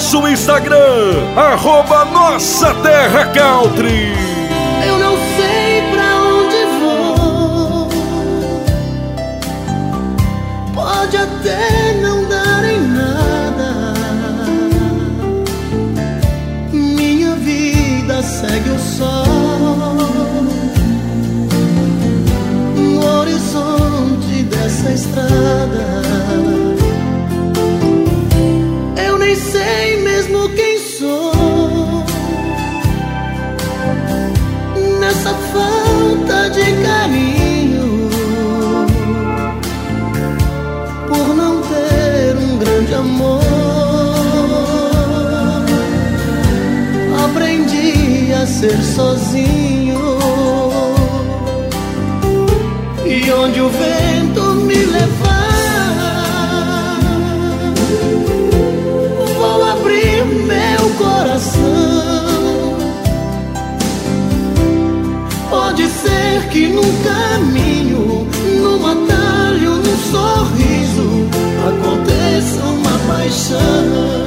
nosso Instagram, @NossaTerraCountry. Eu não sei pra onde vou, pode até não dar em nada. Minha vida segue o sol no horizonte dessa estrada. Eu nem sei mesmo quem sou nessa falta de carinho, por não ter um grande amor. Aprendi a ser sozinho, e onde o vento me levar, vou abrir meu coração. Pode ser que num caminho, num atalho, num sorriso, aconteça uma paixão.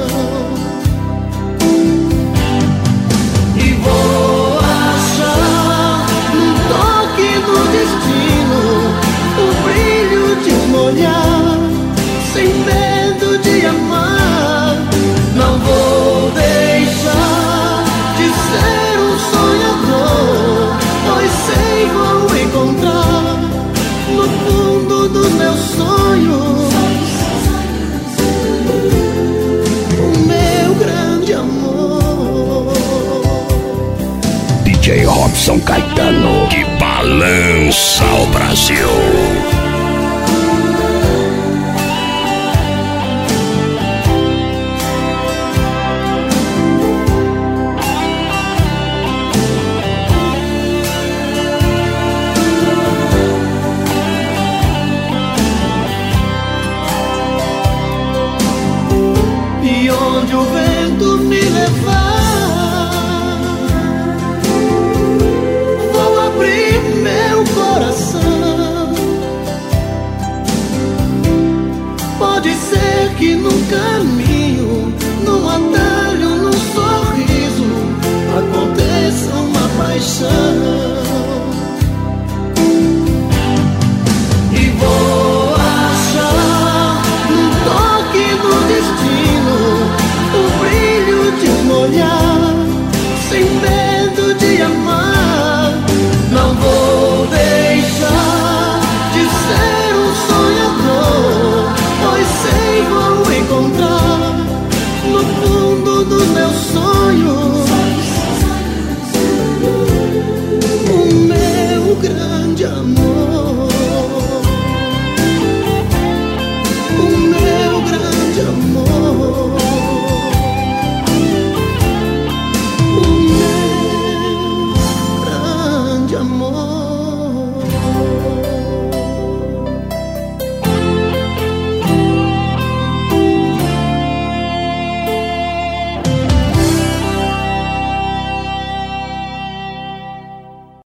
E vou achar num toque do destino o brilho de um olhar, sem medo de amar. Não vou deixar de ser um sonhador, pois sei vou encontrar no fundo dos meus sonhos o meu grande amor. DJ Robson Caetano, que balança o Brasil. E onde o vento me levar, vou abrir meu coração. Pode ser que num caminho, num atalho, num sorriso, aconteça uma paixão. E vou achar num toque do destino o brilho de um olhar, sem medo de amar. Não vou deixar de ser um sonhador, pois sei vou encontrar no fundo dos meus sonhos o meu grande amor. O meu grande amor. O meu grande amor.